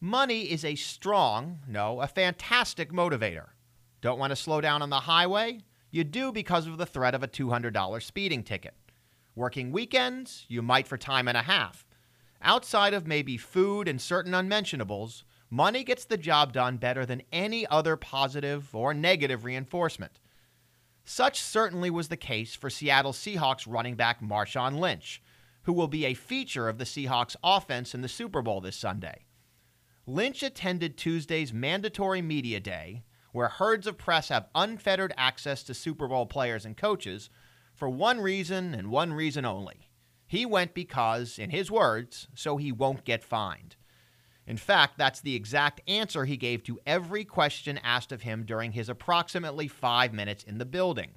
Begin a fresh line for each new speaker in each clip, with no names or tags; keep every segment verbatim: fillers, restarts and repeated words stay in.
Money is a strong, no, a fantastic motivator. Don't want to slow down on the highway? You do because of the threat of a two hundred dollars speeding ticket. Working weekends? You might for time and a half. Outside of maybe food and certain unmentionables, money gets the job done better than any other positive or negative reinforcement. Such certainly was the case for Seattle Seahawks running back Marshawn Lynch, who will be a feature of the Seahawks offense in the Super Bowl this Sunday. Lynch attended Tuesday's mandatory media day, where herds of press have unfettered access to Super Bowl players and coaches, for one reason and one reason only. He went because, in his words, so he won't get fined. In fact, that's the exact answer he gave to every question asked of him during his approximately five minutes in the building.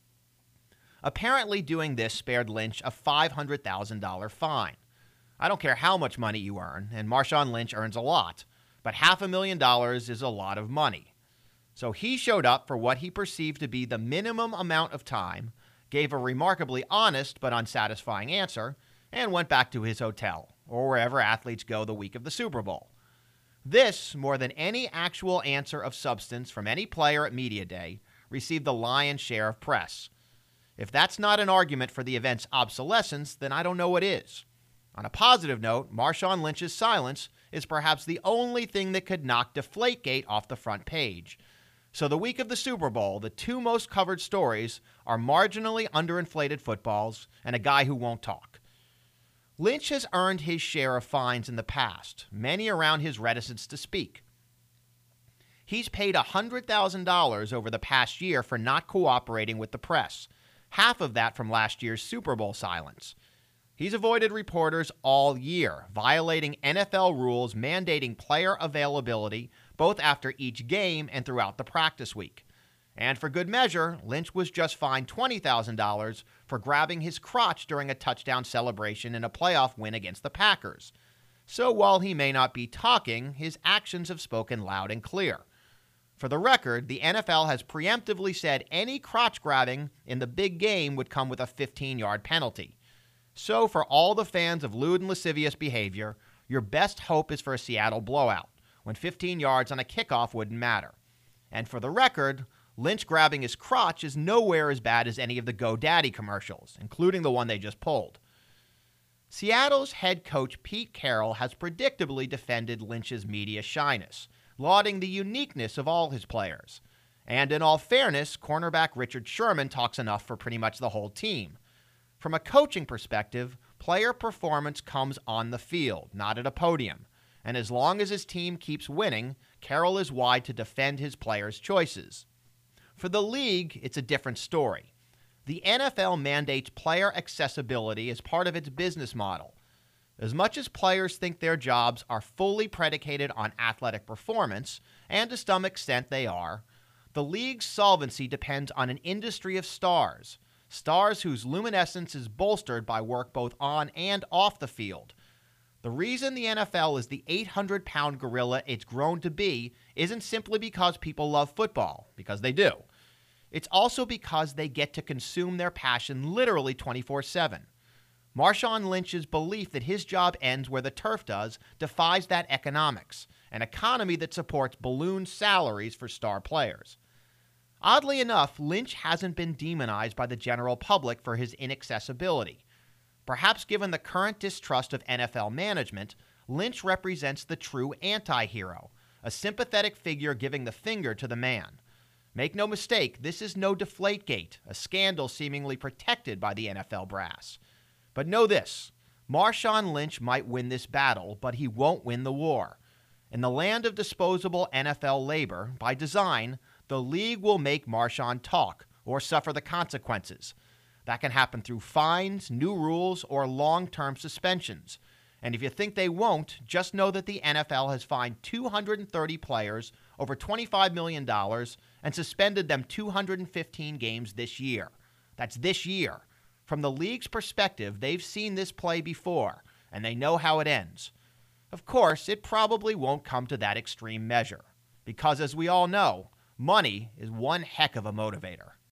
Apparently doing this spared Lynch a five hundred thousand dollars fine. I don't care how much money you earn, and Marshawn Lynch earns a lot, but half a million dollars is a lot of money. So he showed up for what he perceived to be the minimum amount of time, gave a remarkably honest but unsatisfying answer, and went back to his hotel, or wherever athletes go the week of the Super Bowl. This, more than any actual answer of substance from any player at Media Day, received the lion's share of press. If that's not an argument for the event's obsolescence, then I don't know what is. On a positive note, Marshawn Lynch's silence is perhaps the only thing that could knock Deflategate off the front page. So the week of the Super Bowl, the two most covered stories are marginally underinflated footballs and a guy who won't talk. Lynch has earned his share of fines in the past, many around his reticence to speak. He's paid one hundred thousand dollars over the past year for not cooperating with the press, half of that from last year's Super Bowl silence. He's avoided reporters all year, violating N F L rules mandating player availability both after each game and throughout the practice week. And for good measure, Lynch was just fined twenty thousand dollars for grabbing his crotch during a touchdown celebration in a playoff win against the Packers. So while he may not be talking, his actions have spoken loud and clear. For the record, the N F L has preemptively said any crotch grabbing in the big game would come with a fifteen-yard penalty. So for all the fans of lewd and lascivious behavior, your best hope is for a Seattle blowout, when fifteen yards on a kickoff wouldn't matter. And for the record, Lynch grabbing his crotch is nowhere as bad as any of the GoDaddy commercials, including the one they just pulled. Seattle's head coach Pete Carroll has predictably defended Lynch's media shyness, lauding the uniqueness of all his players. And in all fairness, cornerback Richard Sherman talks enough for pretty much the whole team. From a coaching perspective, player performance comes on the field, not at a podium. And as long as his team keeps winning, Carroll is wide to defend his players' choices. For the league, it's a different story. The N F L mandates player accessibility as part of its business model. As much as players think their jobs are fully predicated on athletic performance, and to some extent they are, the league's solvency depends on an industry of stars. Stars whose luminescence is bolstered by work both on and off the field. The reason the N F L is the eight hundred pound gorilla it's grown to be isn't simply because people love football, because they do. It's also because they get to consume their passion literally twenty-four seven. Marshawn Lynch's belief that his job ends where the turf does defies that economics, an economy that supports balloon salaries for star players. Oddly enough, Lynch hasn't been demonized by the general public for his inaccessibility. Perhaps given the current distrust of N F L management, Lynch represents the true anti-hero, a sympathetic figure giving the finger to the man. Make no mistake, this is no Deflategate, a scandal seemingly protected by the N F L brass. But know this, Marshawn Lynch might win this battle, but he won't win the war. In the land of disposable N F L labor, by design, the league will make Marshawn talk or suffer the consequences. That can happen through fines, new rules, or long-term suspensions. And if you think they won't, just know that the N F L has fined two hundred thirty players over twenty-five million dollars and suspended them two hundred fifteen games this year. That's this year. From the league's perspective, they've seen this play before, and they know how it ends. Of course, it probably won't come to that extreme measure, because as we all know, money is one heck of a motivator.